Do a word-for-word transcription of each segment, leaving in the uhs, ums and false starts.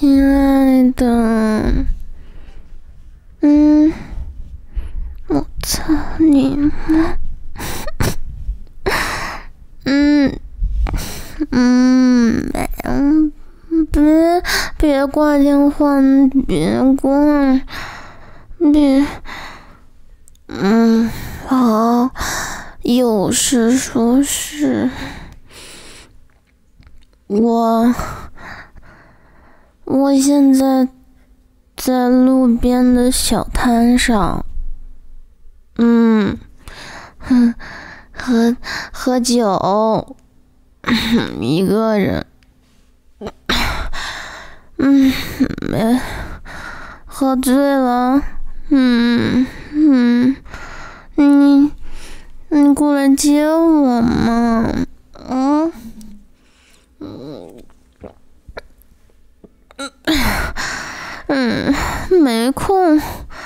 亲爱的，嗯，我操你妈！嗯嗯，嗯，别别挂电话，别挂，别，嗯，好，有事说事，我。我现在在路边的小摊上，嗯，哼，喝喝酒，一个人，嗯，没喝醉了，嗯嗯，你你过来接我嘛，嗯嗯。嗯，没空。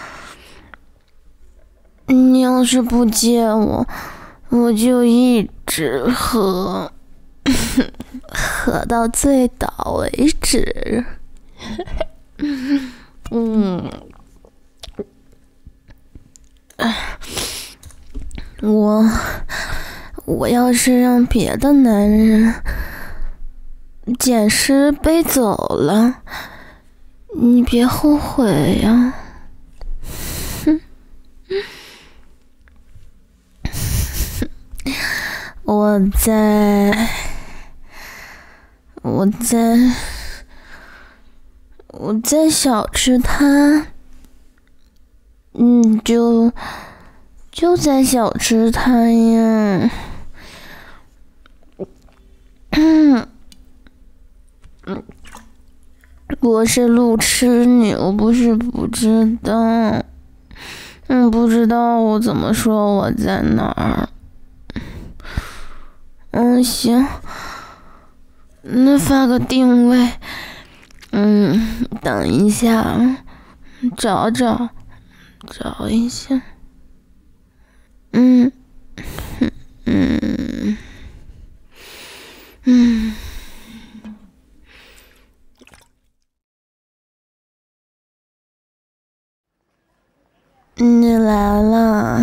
你要是不接我，我就一直喝，喝到醉倒为止。嗯，我我要是让别的男人捡尸背走了，你别后悔呀！哼，我在，我在，我在小吃摊，嗯，就就在小吃摊呀。嗯，我是路痴，你又不是不知道。嗯，不知道我怎么说我在哪儿。嗯，行，那发个定位。嗯，等一下，找找，找一下。嗯，嗯，嗯。你来了，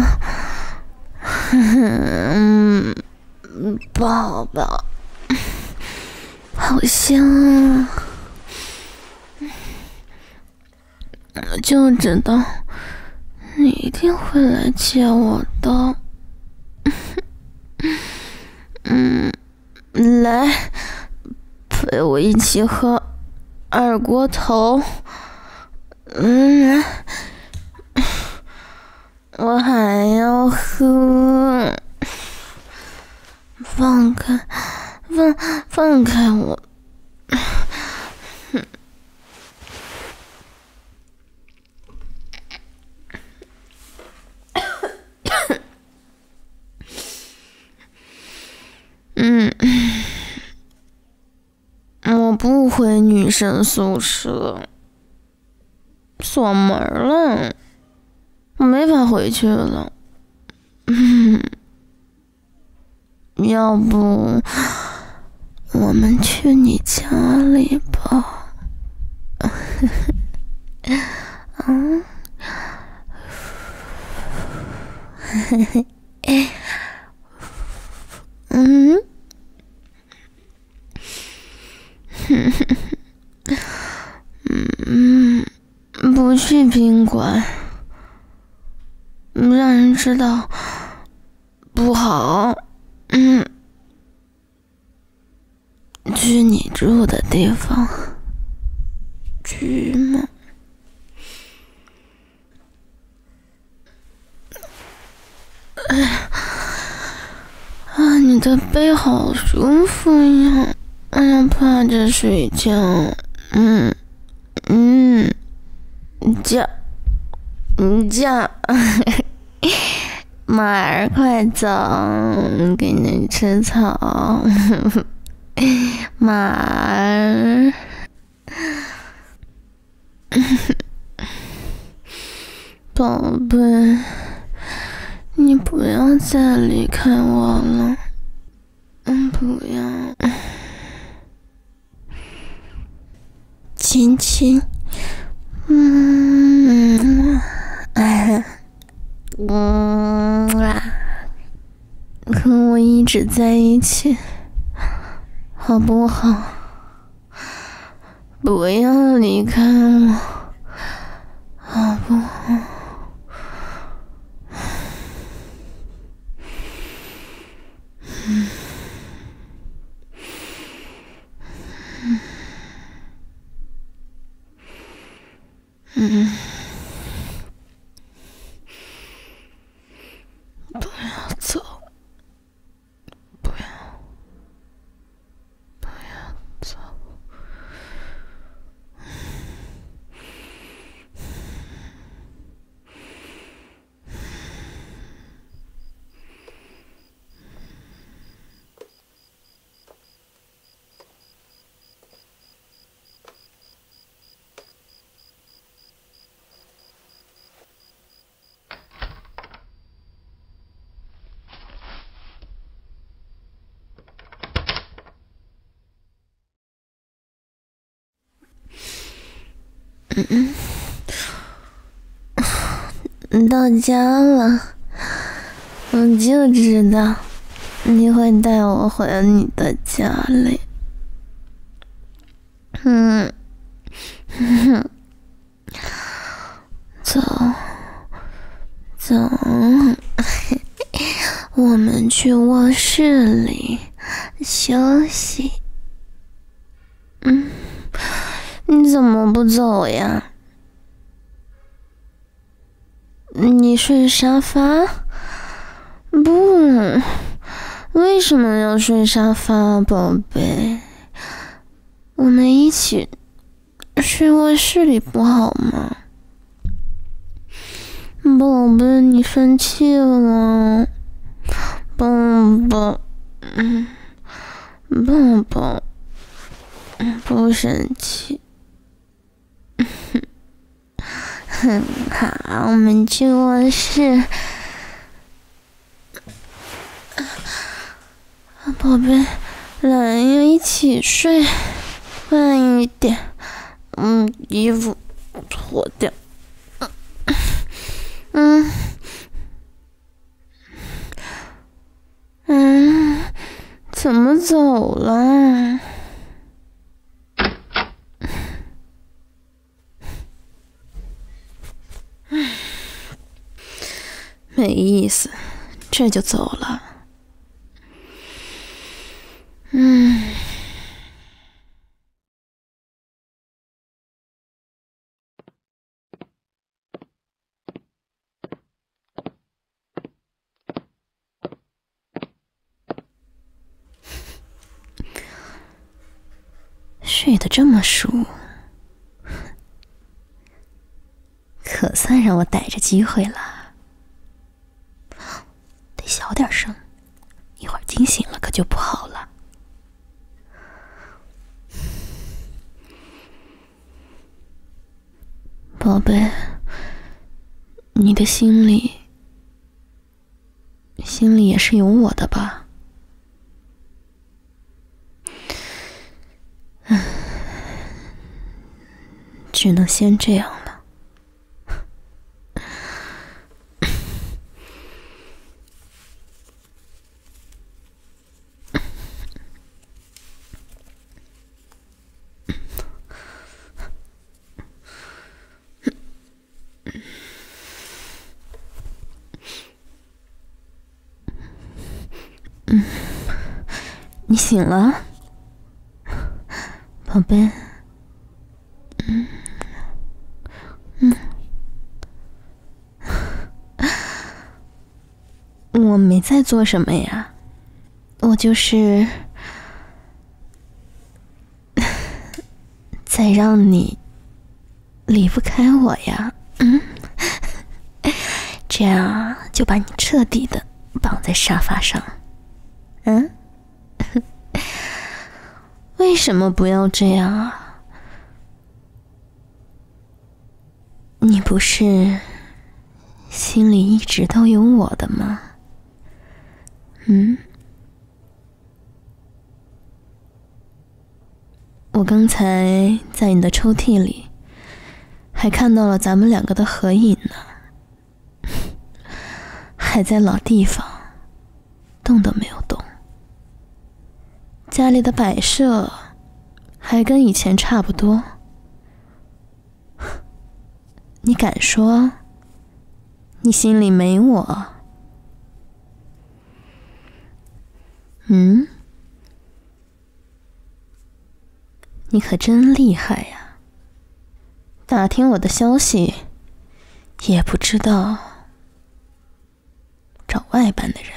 嗯，宝宝，好香啊！我就知道你一定会来接我的。嗯，来，陪我一起喝二锅头。嗯，我还要喝。放开，放放开我！嗯，我不回女生宿舍，锁门了，我没法回去了。嗯，要不我们去你家里吧？啊，嘿嘿，嗯。嗯，不去宾馆，让人知道不好。嗯，去你住的地方，去吗？哎呀，啊，你的背好舒服呀！哎呀，趴着睡觉。嗯嗯，叫，嗯叫，马儿快走，给你吃草。马儿，宝贝，你不要再离开我了。嗯，不要。亲亲亲，嗯，哎，嗯啊，和我一直在一起，好不好？不要离开我，好不好？嗯。嗯，不要走，不要，不要走。嗯嗯，到家了，我就知道你会带我回你的家里。嗯，哼，走，走，我们去卧室里休息。嗯，你怎么不走呀？你睡沙发？不，为什么要睡沙发，宝贝？我们一起睡卧室里不好吗？宝贝，你生气了？宝宝，嗯，宝宝，不生气。很好，我们去卧室。宝贝，来呀，一起睡，慢一点。嗯，衣服脱掉。嗯，嗯，怎么走了？没意思，这就走了。嗯。睡得这么熟，可算让我逮着机会了。得小点声，一会儿惊醒了可就不好了。宝贝，你的心里，心里也是有我的吧？嗯，只能先这样了。嗯，你醒了，宝贝。嗯嗯，我没在做什么呀，我就是在让你离不开我呀。嗯，这样就把你彻底的绑在沙发上。嗯，为什么不要这样啊？你不是心里一直都有我的吗？嗯， 我刚才在你的抽屉里还看到了咱们两个的合影呢，还在老地方，动都没有动。家里的摆设还跟以前差不多。你敢说你心里没我？嗯？你可真厉害呀！打听我的消息，也不知道找外班的人，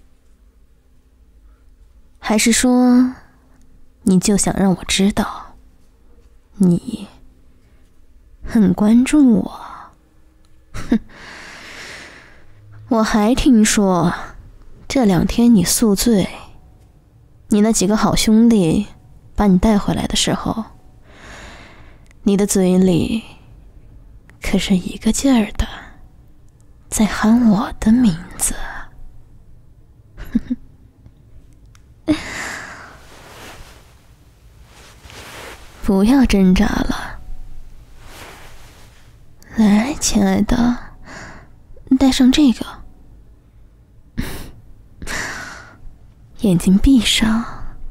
还是说你就想让我知道你很关注我？哼！我还听说这两天你宿醉，你那几个好兄弟把你带回来的时候，你的嘴里可是一个劲儿的在喊我的名字。不要挣扎了，来，亲爱的，戴上这个，眼睛闭上，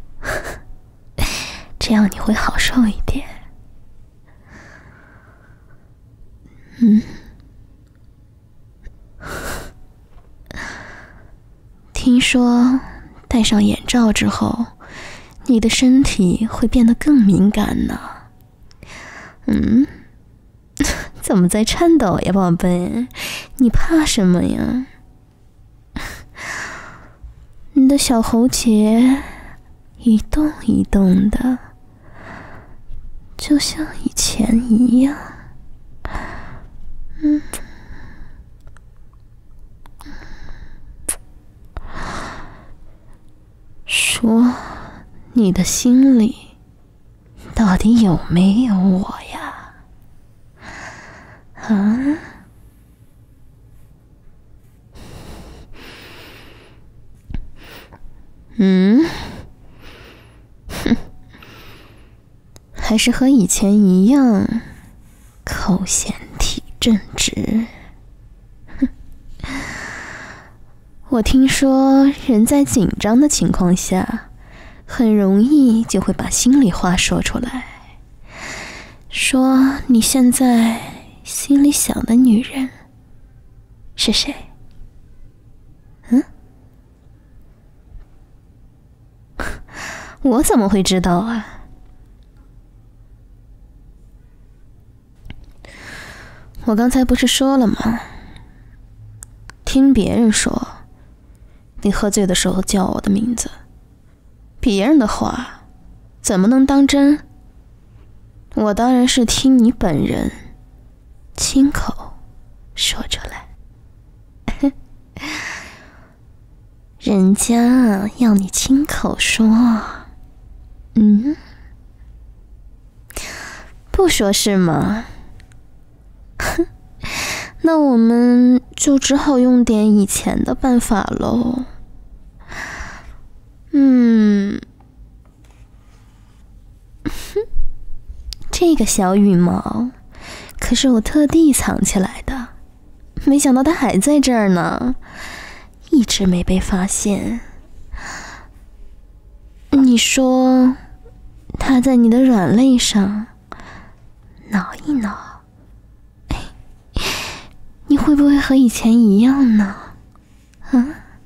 这样你会好受一点。嗯，听说戴上眼罩之后，你的身体会变得更敏感呢。嗯，怎么在颤抖呀，宝贝？你怕什么呀？你的小喉结一动一动的，就像以前一样。嗯，说，你的心里到底有没有我呀？啊？嗯？哼，还是和以前一样，口嫌体正直。哼，我听说人在紧张的情况下，很容易就会把心里话说出来，说你现在心里想的女人是谁？嗯？我怎么会知道啊？我刚才不是说了吗？听别人说，你喝醉的时候叫我的名字，别人的话怎么能当真？我当然是听你本人亲口说出来。人家要你亲口说，嗯，不说是吗？那我们就只好用点以前的办法喽。嗯，这个小羽毛可是我特地藏起来的，没想到它还在这儿呢，一直没被发现。你说它在你的软肋上挠一挠，哎，你会不会和以前一样呢？啊？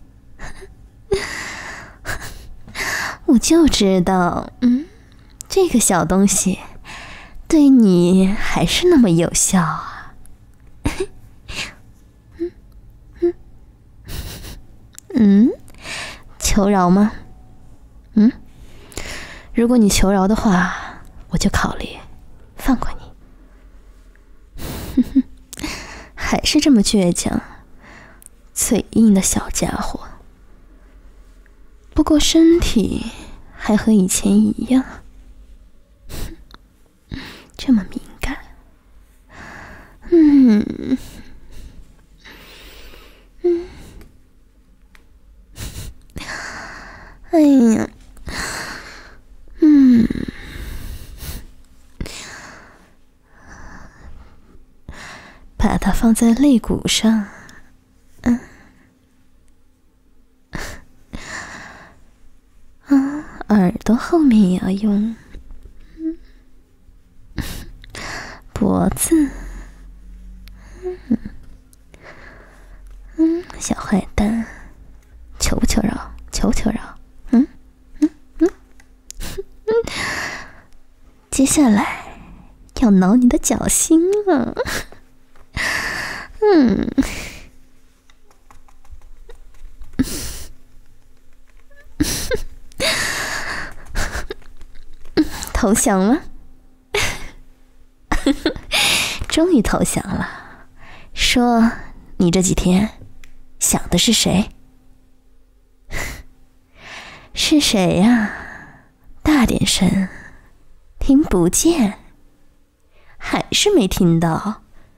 我就知道，嗯，这个小东西对你还是那么有效啊。嗯嗯嗯，求饶吗？嗯，如果你求饶的话，我就考虑放过你。还是这么倔强，嘴硬的小家伙。不过身体还和以前一样，这么敏感。嗯嗯，哎呀，嗯把它放在肋骨上，嗯，啊，耳朵后面也要用，嗯，脖子，嗯，嗯，小坏蛋，求不求饶？求不求饶？嗯嗯嗯嗯，接下来要挠你的脚心了。嗯，投降了，终于投降了。说你这几天想的是谁？是谁呀？大点声，听不见，还是没听到？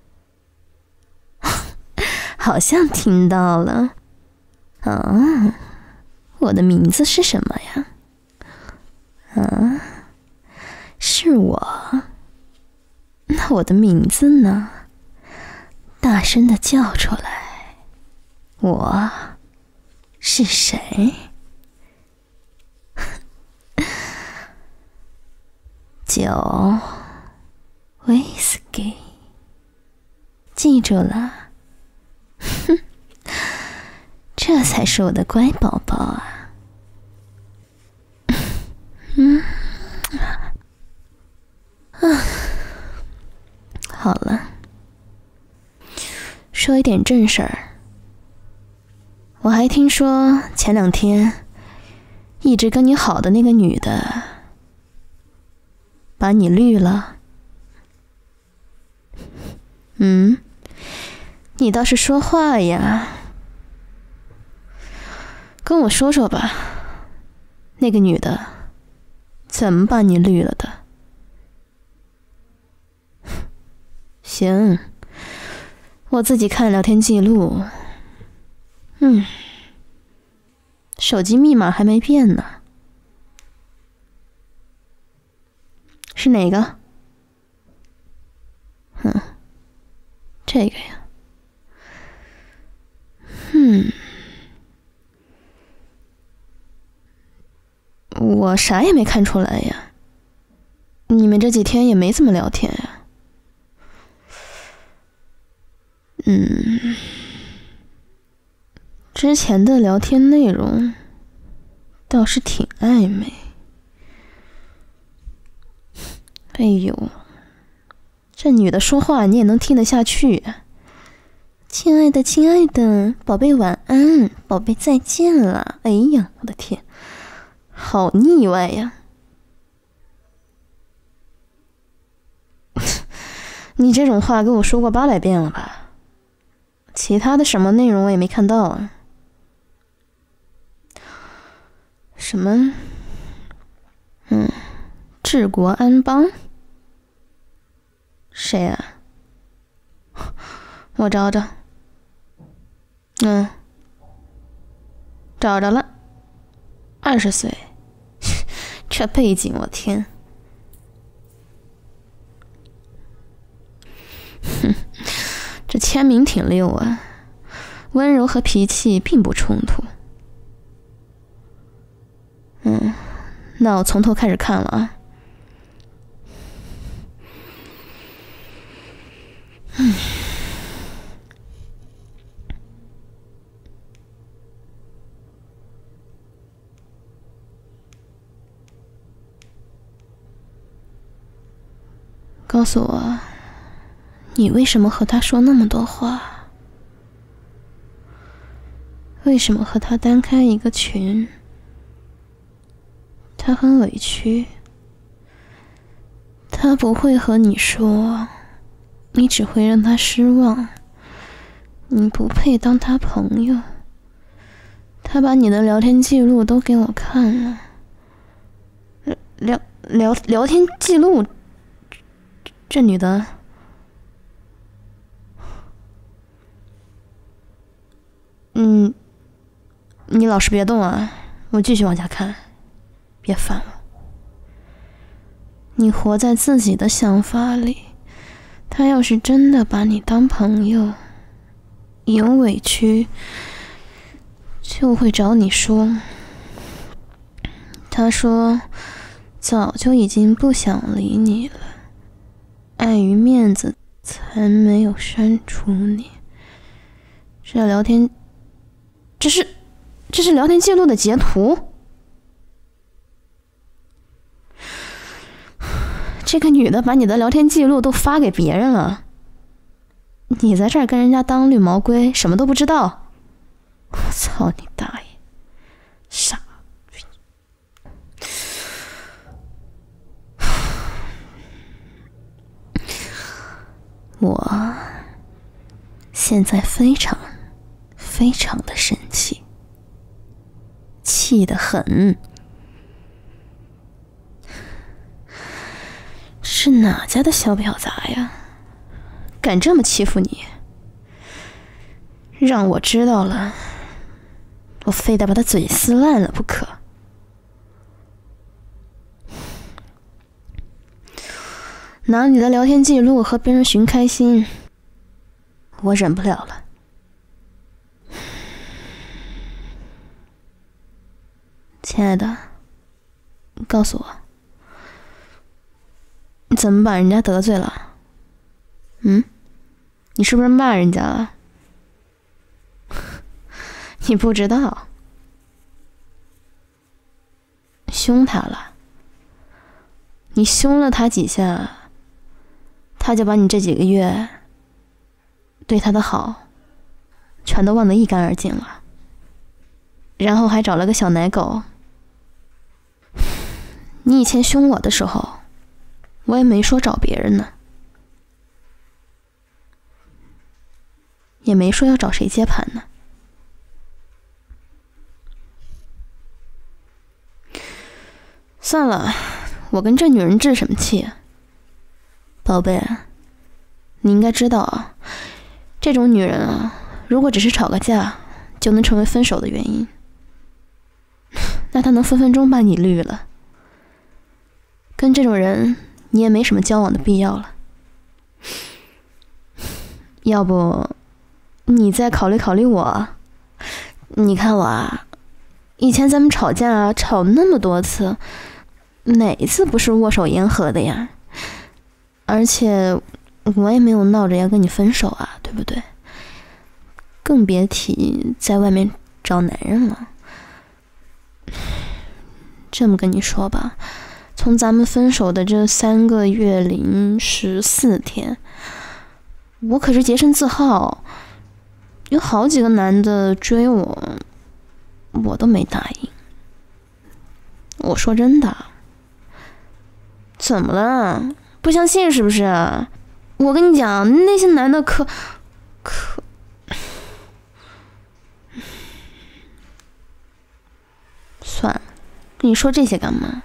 好像听到了。啊，我的名字是什么呀？啊，是我。那我的名字呢？大声的叫出来。我是谁？酒，威士忌，记住了。哼，这才是我的乖宝宝啊！嗯，啊，好了，说一点正事儿。我还听说前两天一直跟你好的那个女的把你绿了。嗯，你倒是说话呀！跟我说说吧，那个女的怎么把你绿了的？行，我自己看聊天记录。嗯，手机密码还没变呢。是哪个？哼，这个呀。嗯，我啥也没看出来呀。你们这几天也没怎么聊天呀。嗯，之前的聊天内容倒是挺暧昧。哎呦，这女的说话你也能听得下去啊？亲爱的，亲爱的，宝贝晚安，宝贝再见了。哎呀，我的天，好腻歪呀！你这种话跟我说过八百遍了吧？其他的什么内容我也没看到啊。什么？嗯，治国安邦？谁啊？我找找。嗯，找着了。二十岁，这背景我天！哼，这签名挺溜啊，温柔和脾气并不冲突。嗯，那我从头开始看了啊。嗯，告诉我，你为什么和他说那么多话？为什么和他单开一个群？他很委屈，他不会和你说，你只会让他失望。你不配当他朋友。他把你的聊天记录都给我看了。聊聊聊天记录，这女的，嗯，你老实别动啊，我继续往下看，别烦我。你活在自己的想法里， 他要是真的把你当朋友，有委屈就会找你说。他说早就已经不想理你了，碍于面子才没有删除你。这聊天，这是这是聊天记录的截图。这个女的把你的聊天记录都发给别人了，你在这儿跟人家当绿毛龟，什么都不知道。我操你大爷，傻逼！我现在非常非常的生气，气得很。是哪家的小婊砸呀？敢这么欺负你？让我知道了，我非得把他嘴撕烂了不可。拿你的聊天记录和别人寻开心，我忍不了了。亲爱的，告诉我，你怎么把人家得罪了？嗯？你是不是骂人家了？你不知道，凶他了。你凶了他几下，他就把你这几个月对他的好全都忘得一干二净了，然后还找了个小奶狗。你以前凶我的时候，我也没说找别人呢，也没说要找谁接盘呢。算了，我跟这女人置什么气啊？宝贝，你应该知道啊，这种女人啊，如果只是吵个架就能成为分手的原因，那她能分分钟把你绿了。跟这种人你也没什么交往的必要了。要不你再考虑考虑我。你看我啊，以前咱们吵架啊，吵那么多次，哪一次不是握手言和的呀？而且我也没有闹着要跟你分手啊，对不对？更别提在外面找男人了。这么跟你说吧，从咱们分手的这三个月零十四天，我可是洁身自好，有好几个男的追我，我都没答应。我说真的。怎么了？不相信是不是？我跟你讲，那些男的可可……算了，跟你说这些干嘛？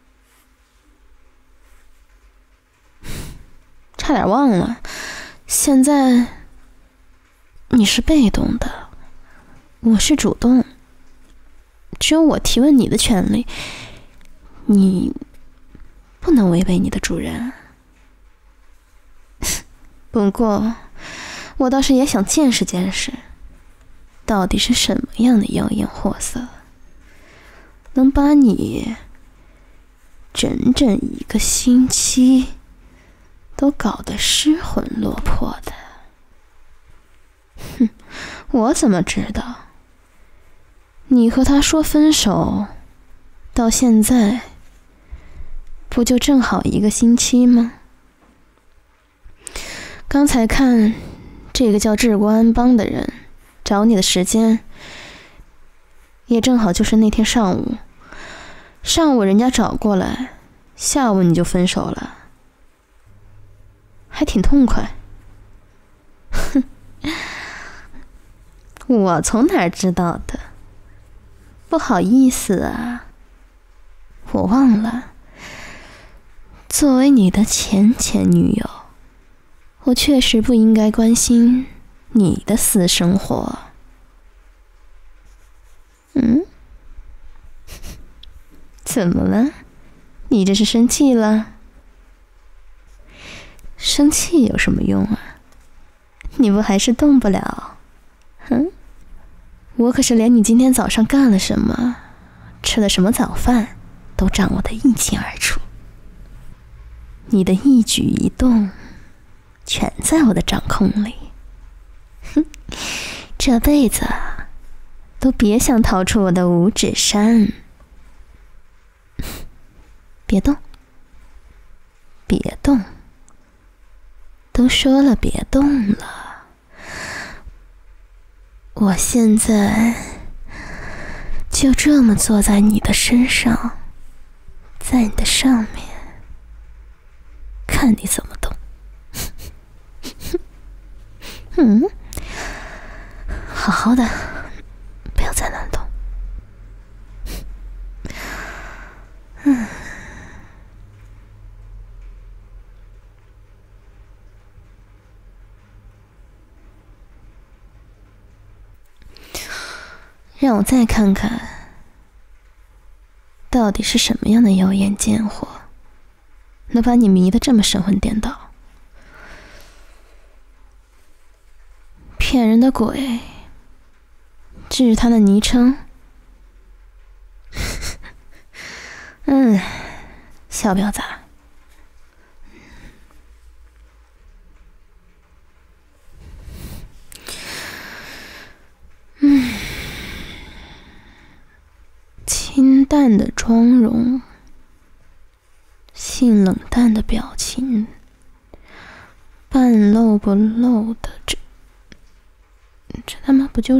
差点忘了，现在你是被动的，我是主动，只有我提问你的权利，你不能违背你的主人。不过我倒是也想见识见识，到底是什么样的妖艳货色，能把你整整一个星期都搞得失魂落魄的。哼，我怎么知道？你和他说分手，到现在不就正好一个星期吗？刚才看这个叫治国安邦的人找你的时间，也正好就是那天上午。上午人家找过来，下午你就分手了，还挺痛快。哼，我从哪儿知道的？不好意思啊，我忘了，作为你的前前女友，我确实不应该关心你的私生活。嗯？怎么了？你这是生气了？ 生气有什么用啊？你不还是动不了？哼，我可是连你今天早上干了什么，吃了什么早饭，都掌握得一清二楚。你的一举一动，全在我的掌控里。哼，这辈子都别想逃出我的五指山。别动，别动，都说了别动了。我现在就这么坐在你的身上，在你的上面，看你怎么动。嗯，好好的，不要再乱动。嗯。让我再看看，到底是什么样的妖艳贱货，能把你迷得这么神魂颠倒？骗人的鬼，至于他的昵称，嗯，小婊子。嗯，清淡的妆容，性冷淡的表情，半露不露的这，这他妈不就是？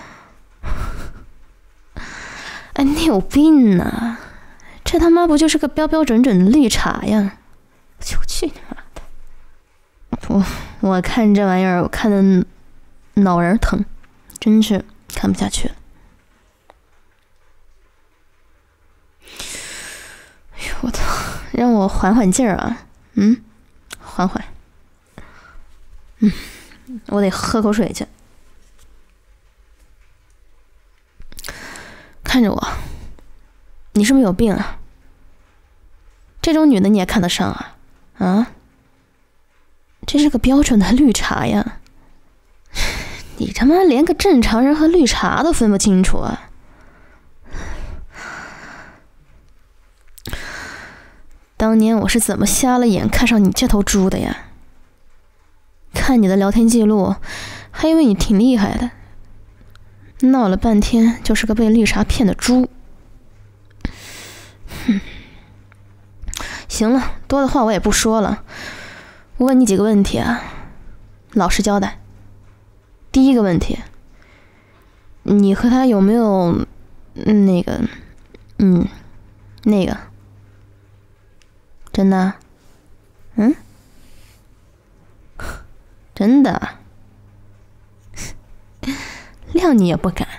哎，你有病啊！这他妈不就是个标标准准的绿茶呀！就去你妈的！我我看这玩意儿，我看的脑仁疼。真是看不下去了。哎呦我操！让我缓缓劲儿啊！嗯，缓缓。嗯，我得喝口水去。看着我，你是不是有病啊？这种女的你也看得上啊？啊？这是个标准的绿茶呀！你他妈连个正常人和绿茶都分不清楚啊！当年我是怎么瞎了眼看上你这头猪的呀？看你的聊天记录，还以为你挺厉害的，闹了半天就是个被绿茶骗的猪。哼，行了，多的话我也不说了，我问你几个问题啊，老实交代。第一个问题，你和他有没有那个，嗯，那个，真的？嗯，真的？谅你也不敢。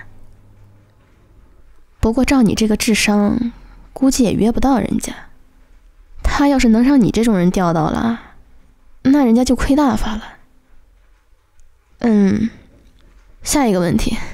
不过照你这个智商，估计也约不到人家。他要是能让你这种人钓到了，那人家就亏大发了。嗯。下一个问题，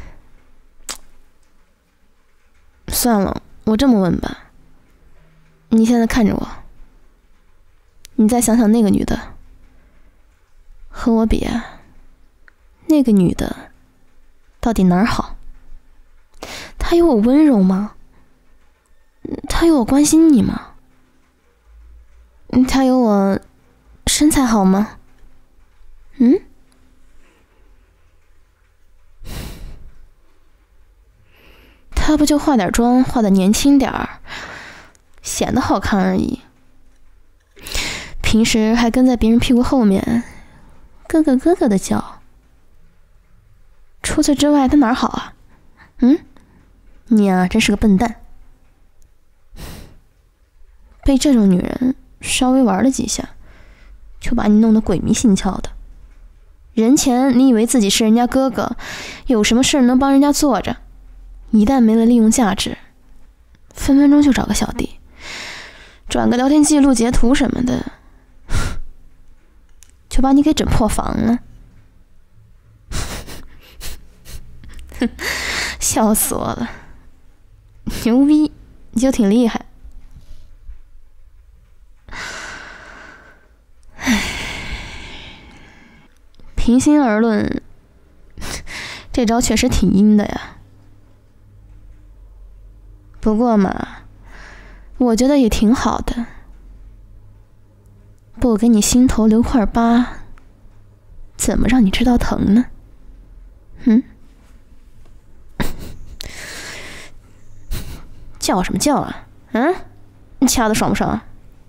算了，我这么问吧。你现在看着我，你再想想那个女的，和我比啊，那个女的到底哪儿好？她有我温柔吗？她有我关心你吗？她有我身材好吗？嗯？他不就化点妆，化得年轻点儿，显得好看而已。平时还跟在别人屁股后面，咯咯咯咯的叫。除此之外，他哪儿好啊？嗯，你啊，真是个笨蛋。被这种女人稍微玩了几下，就把你弄得鬼迷心窍的。人前你以为自己是人家哥哥，有什么事能帮人家做着。一旦没了利用价值，分分钟就找个小弟，转个聊天记录截图什么的，就把你给整破防了。笑死我了，牛逼，你就挺厉害。唉。 平心而论，这招确实挺阴的呀。不过嘛，我觉得也挺好的，不给你心头留块疤，怎么让你知道疼呢？嗯？叫什么叫啊？嗯？你掐的爽不爽？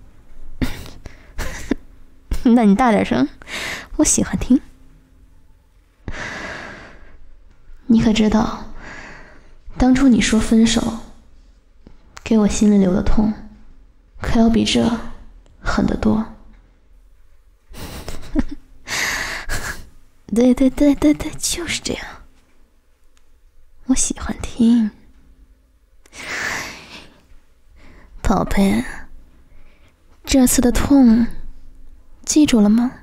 那你大点声，我喜欢听。你可知道，当初你说分手，给我心里留的痛，可要比这狠得多。对对对对对，就是这样。我喜欢听。宝贝，这次的痛记住了吗？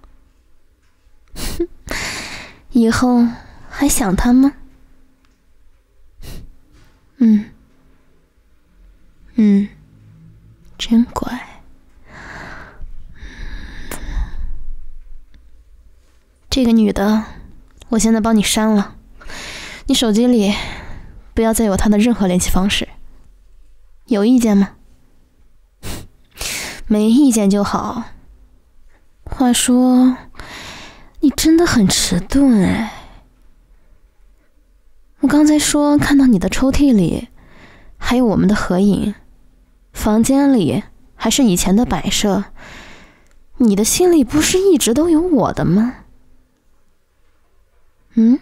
以后还想他吗？嗯嗯，真乖。这个女的，我现在帮你删了，你手机里不要再有她的任何联系方式。有意见吗？没意见就好。话说，你真的很迟钝哎。我刚才说看到你的抽屉里还有我们的合影，房间里还是以前的摆设，你的心里不是一直都有我的吗？嗯？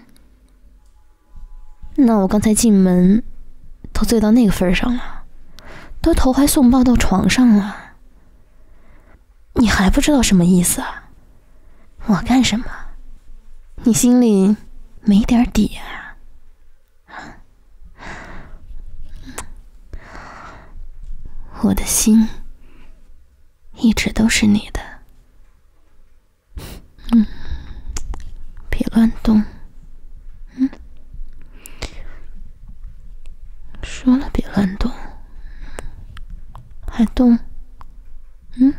那我刚才进门都醉到那个份上了，都投怀送抱到床上了，你还不知道什么意思啊？我干什么？你心里没点底啊？我的心一直都是你的。嗯，别乱动。嗯，说了别乱动，还动？嗯？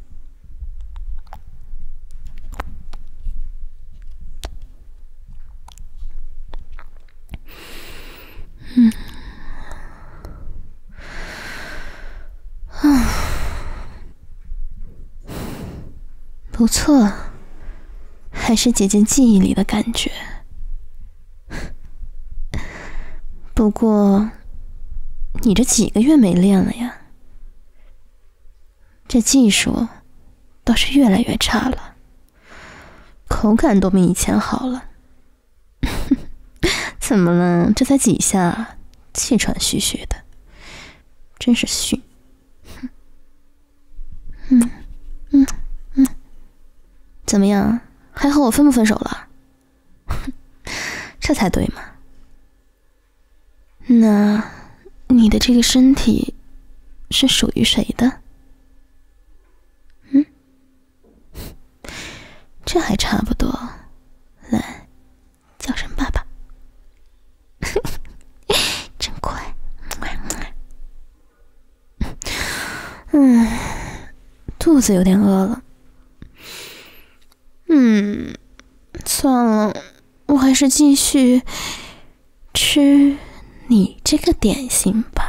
嗯。啊，不错，还是姐姐记忆里的感觉。不过，你这几个月没练了呀？这技术倒是越来越差了，口感都比以前好了。怎么了？这才几下，气喘吁吁的，真是逊。嗯嗯嗯，怎么样？还和我分不分手了？这才对嘛。那你的这个身体是属于谁的？嗯，这还差不多。来，叫声爸爸。真乖。嗯，肚子有点饿了。嗯，算了，我还是继续吃你这个点心吧。